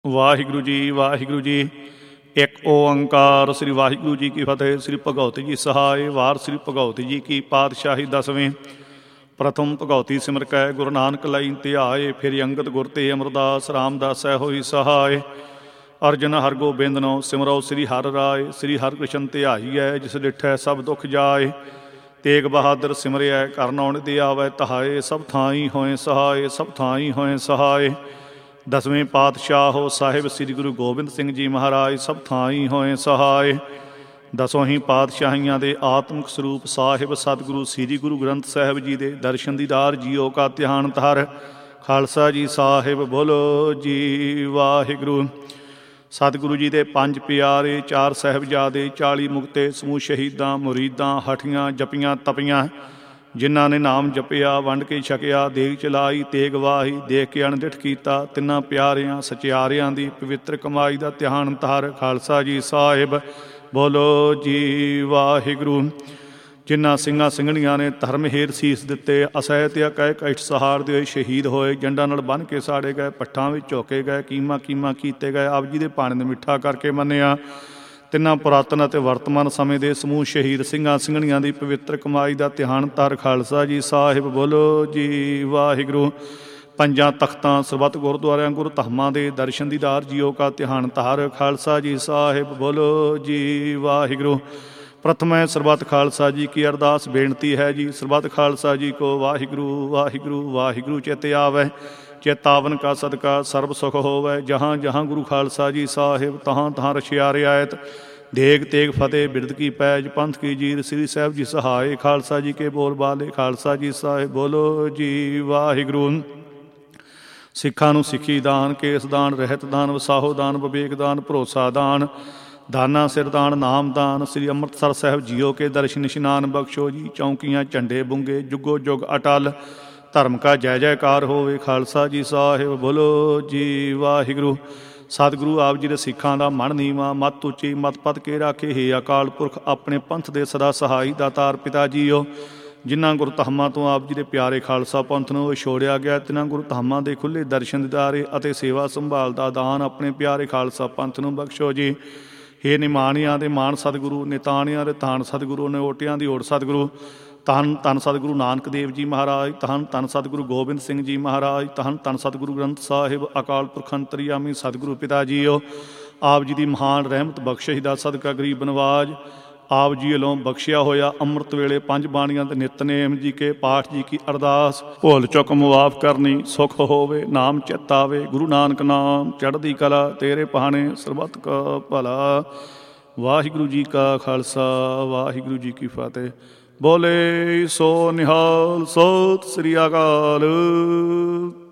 ਵਾਹਿਗੁਰੂ ਜੀ ਵਾਹਿਗੁਰੂ ਜੀ। ਇੱਕ ਓੰਕਾਰ। ਸ੍ਰੀ ਵਾਹਿਗੁਰੂ ਜੀ ਕੀ ਫਤਿਹ। ਸ੍ਰੀ ਭਗਉਤੀ ਜੀ ਸਹਾਇ। ਵਾਰ ਸ੍ਰੀ ਭਗਉਤੀ ਜੀ ਕੀ ਪਾਤਸ਼ਾਹੀ ਦਸਵੇਂ। ਪ੍ਰਥਮ ਭਗਉਤੀ ਸਿਮਰ ਕੈ ਗੁਰੂ ਨਾਨਕ ਲਈ ਧਿਆਏ। ਫਿਰ ਅੰਗਦ ਗੁਰ ਤੇ ਅਮਰਦਾਸ ਰਾਮਦਾਸੈ ਹੋਈ ਸਹਾਇ। ਅਰਜਨ ਹਰਗੋਬਿੰਦ ਨੋ ਸਿਮਰੋ ਸ੍ਰੀ ਹਰਿ ਰਾਏ। ਸ੍ਰੀ ਹਰਿਕ੍ਰਿਸ਼ਨ ਧਿਆਈਐ ਜਿਸ ਡਿਠੈ ਸਭ ਦੁਖ ਜਾਏ। ਤੇਗ ਬਹਾਦਰ ਸਿਮਰਿਐ ਘਰ ਨੌ ਨਿਧਿ ਆਵੈ ਤਹਾਏ। ਸਭ ਥਾਈ ਹੋਏ ਸਹਾਏ ਸਭ ਥਾਈ ਹੋਏ ਸਹਾਏ। ਦਸਵੇਂ ਪਾਤਸ਼ਾਹੋ ਸਾਹਿਬ ਸ੍ਰੀ ਗੁਰੂ ਗੋਬਿੰਦ ਸਿੰਘ ਜੀ ਮਹਾਰਾਜ ਸਭ ਥਾਈ ਹੋਏ ਸਹਾਏ। ਦਸੋਂ ਹੀ ਪਾਤਸ਼ਾਹੀਆਂ ਦੇ ਆਤਮਿਕ ਸਰੂਪ ਸਾਹਿਬ ਸਤਿਗੁਰੂ ਸ੍ਰੀ ਗੁਰੂ ਗ੍ਰੰਥ ਸਾਹਿਬ ਜੀ ਦੇ ਦਰਸ਼ਨ ਦੀਦਾਰ ਜੀਓ ਕਾ ਧਿਆਨ ਧਰ। ਖਾਲਸਾ ਜੀ ਸਾਹਿਬ ਬੋਲੋ ਜੀ ਵਾਹਿਗੁਰੂ। ਸਤਿਗੁਰੂ ਜੀ ਦੇ ਪੰਜ ਪਿਆਰੇ, ਚਾਰ ਸਾਹਿਬਜ਼ਾਦੇ, 40 ਮੁਕਤੇ, ਸਮੂਹ ਸ਼ਹੀਦਾਂ ਮੁਰੀਦਾਂ, ਹਠੀਆਂ ਜਪੀਆਂ ਤਪੀਆਂ, ਜਿਨ੍ਹਾਂ ਨੇ ਨਾਮ ਜਪਿਆ ਵੰਡ ਕੇ ਛਕਿਆ, ਦੇਗ ਚਲਾਈ ਤੇਗ ਵਾਹੀ, ਦੇਖ ਕੇ ਅਣਡਿੱਠ ਕੀਤਾ। ਤਿੰਨਾਂ ਪਿਆਰਿਆਂ ਸਚਿਆਰਿਆਂ ਦੀ ਪਵਿੱਤਰ ਕਮਾਈ ਦਾ ਧਿਆਨ ਧਰ। ਖਾਲਸਾ ਜੀ ਸਾਹਿਬ ਬੋਲੋ ਜੀ ਵਾਹਿਗੁਰੂ। ਜਿਨ੍ਹਾਂ ਸਿੰਘਾਂ ਸਿੰਘਣੀਆਂ ਨੇ ਧਰਮ ਹੇਰ ਸੀਸ ਦਿੱਤੇ, ਅਸਹਿਤ ਅਕੈ ਕਸ਼ਟ ਸਹਾਰਦੇ ਹੋਏ ਸ਼ਹੀਦ ਹੋਏ, ਜੰਡਾਂ ਨਾਲ ਬੰਨ੍ਹ ਕੇ ਸਾੜੇ ਗਏ, ਪੱਠਾਂ ਵਿੱਚ ਝੋਕੇ ਗਏ, ਕੀਮਾ ਕੀਤੇ ਗਏ, ਆਪ ਜੀ ਦੇ ਭਾਣੇ ਨੂੰ ਮਿੱਠਾ ਕਰਕੇ ਮੰਨਿਆ। ਤਿੰਨਾਂ ਪੁਰਾਤਨ ਅਤੇ ਵਰਤਮਾਨ ਸਮੇਂ ਦੇ ਸਮੂਹ ਸ਼ਹੀਦ ਸਿੰਘਾਂ ਸਿੰਘਣੀਆਂ ਦੀ ਪਵਿੱਤਰ ਕਮਾਈ ਦਾ ਧਿਆਨ ਧਰ। ਖਾਲਸਾ ਜੀ ਸਾਹਿਬ ਬੋਲੋ ਜੀ ਵਾਹਿਗੁਰੂ। ਪੰਜਾਂ ਤਖਤਾਂ ਸਰਬੱਤ ਗੁਰਦੁਆਰਿਆਂ ਗੁਰੂ ਧਾਮਾਂ ਦੇ ਦਰਸ਼ਨ ਦੀਦਾਰ ਜੀਓ ਕਾ ਧਿਆਨ ਧਰ। ਖਾਲਸਾ ਜੀ ਸਾਹਿਬ ਬੋਲੋ ਜੀ ਵਾਹਿਗੁਰੂ। ਪ੍ਰਥਮੈ ਸਰਬੱਤ ਖਾਲਸਾ ਜੀ ਕੀ ਅਰਦਾਸ ਬੇਨਤੀ ਹੈ ਜੀ। ਸਰਬੱਤ ਖਾਲਸਾ ਜੀ ਕੋ ਵਾਹਿਗੁਰੂ ਵਾਹਿਗੁਰੂ ਵਾਹਿਗੁਰੂ ਚਿਤ ਆਵੈ। ਚੇਤਾਵਨ ਕਾ ਸਦਕਾ ਸਰਬ ਸੁਖ ਹੋਵੈ। ਜਹਾਂ ਜਹਾਂ ਗੁਰੂ ਖਾਲਸਾ ਜੀ ਸਾਹਿਬ ਤਹਾਂ ਤਹਾਂ ਰਛਿਆ ਰਿਆਇਤ। ਦੇਗ ਤੇਗ ਫਤਿਹ ਬਿਰਦ ਕੀ ਪੈਜ ਪੰਥ ਕੀ ਜੀਰ। ਸ੍ਰੀ ਸਾਹਿਬ ਜੀ ਸਹਾਏ। ਖਾਲਸਾ ਜੀ ਕੇ ਬੋਲ ਬਾਲੇ। ਖਾਲਸਾ ਜੀ ਸਾਹਿਬ ਬੋਲੋ ਜੀ ਵਾਹਿਗੁਰੂ। ਸਿੱਖਾਂ ਨੂੰ ਸਿੱਖੀ ਦਾਨ, ਕੇਸ ਦਾਨ, ਰਹਿਤ ਦਾਨ, ਵਸਾਹੋ ਦਾਨ, ਵਿਵੇਕ ਦਾਨ, ਭਰੋਸਾ ਦਾਨ, ਦਾਨਾ ਸਿਰਦਾਨ, ਨਾਮ ਦਾਨ। ਸ੍ਰੀ ਅੰਮ੍ਰਿਤਸਰ ਸਾਹਿਬ ਜੀਓ ਕੇ ਦਰਸ਼ਨ ਇਸ਼ਨਾਨ ਬਖਸ਼ੋ ਜੀ। ਚੌਂਕੀਆਂ ਝੰਡੇ ਬੁੰਗੇ ਜੁਗੋ ਜੁਗ ਅਟਲ। ਧਰਮ ਕਾ ਜੈ ਜੈਕਾਰ ਹੋਵੇ। ਖਾਲਸਾ ਜੀ ਸਾਹਿਬ ਬੋਲੋ ਜੀ ਵਾਹਿਗੁਰੂ। ਸਤਿਗੁਰੂ ਆਪ ਜੀ ਦੇ ਸਿੱਖਾਂ ਦਾ ਮਨ ਨੀਵਾਂ, ਮੱਤ ਉੱਚੀ, ਮਤ ਪਤ ਕੇ ਰਾਖੇ। ਹੇ ਅਕਾਲ ਪੁਰਖ ਆਪਣੇ ਪੰਥ ਦੇ ਸਦਾ ਸਹਾਈ ਦਾਤਾਰ ਪਿਤਾ ਜੀਓ। ਜਿਨ੍ਹਾਂ ਗੁਰੂ ਧਾਮਾਂ ਤੋਂ ਆਪ ਜੀ ਦੇ ਪਿਆਰੇ ਖਾਲਸਾ ਪੰਥ ਨੂੰ ਵਿਛੋੜਿਆ ਗਿਆ, ਤਿਨਾਂ ਗੁਰੂ ਧਾਮਾਂ ਦੇ ਖੁੱਲ੍ਹੇ ਦਰਸ਼ਨ ਦੀਦਾਰੇ ਅਤੇ ਸੇਵਾ ਸੰਭਾਲ ਦਾ ਦਾਨ ਆਪਣੇ ਪਿਆਰੇ ਖਾਲਸਾ ਪੰਥ ਨੂੰ ਬਖਸ਼ੋ ਜੀ। ਹੇ ਨਿਮਾਣਿਆਂ ਦੇ ਮਾਣ ਸਤਿਗੁਰੂ, ਨਿਤਾਣਿਆਂ ਦੇ ਤਾਣ ਸਤਿਗੁਰੂ, ਨਿਓਟਿਆਂ ਦੀ ਓਟ ਸਤਿਗੁਰੂ। ਧੰਨ ਧੰਨ ਸਤਿਗੁਰੂ ਨਾਨਕ ਦੇਵ ਜੀ ਮਹਾਰਾਜ। ਧੰਨ ਧੰਨ ਸਤਿਗੁਰੂ ਗੋਬਿੰਦ ਸਿੰਘ ਜੀ ਮਹਾਰਾਜ। ਧੰਨ ਧੰਨ ਸਤਿਗੁਰੂ ਗ੍ਰੰਥ ਸਾਹਿਬ ਅਕਾਲ ਪੁਰਖ ਅੰਤਰਯਾਮੀ ਸਤਿਗੁਰੂ ਪਿਤਾ ਜੀਓ। ਆਪ ਜੀ ਦੀ ਮਹਾਨ ਰਹਿਮਤ ਬਖਸ਼ਿਸ਼ ਦਾ ਸਦਕਾ ਗਰੀਬ ਨਵਾਜ ਆਪ ਜੀ ਵੱਲੋਂ ਬਖਸ਼ਿਆ ਹੋਇਆ ਅੰਮ੍ਰਿਤ ਵੇਲੇ ਪੰਜ ਬਾਣੀਆਂ ਦੇ ਨਿਤਨੇਮ ਜੀ ਕੇ ਪਾਠ ਜੀ ਕੀ ਅਰਦਾਸ ਭੁੱਲ ਚੁੱਕ ਮੁਆਫ ਕਰਨੀ, ਸੁਖ ਹੋਵੇ ਨਾਮ ਚਿੱਤ ਆਵੇ। ਗੁਰੂ ਨਾਨਕ ਨਾਮ ਚੜ੍ਹਦੀ ਕਲਾ, ਤੇਰੇ ਭਾਣੇ ਸਰਬੱਤ ਕਾ ਭਲਾ। ਵਾਹਿਗੁਰੂ ਜੀ ਕਾ ਖਾਲਸਾ ਵਾਹਿਗੁਰੂ ਜੀ ਕੀ ਫਤਿਹ। ਬੋਲੇ ਸੋ ਨਿਹਾਲ। ਸਤਿ ਸ੍ਰੀ ਅਕਾਲ।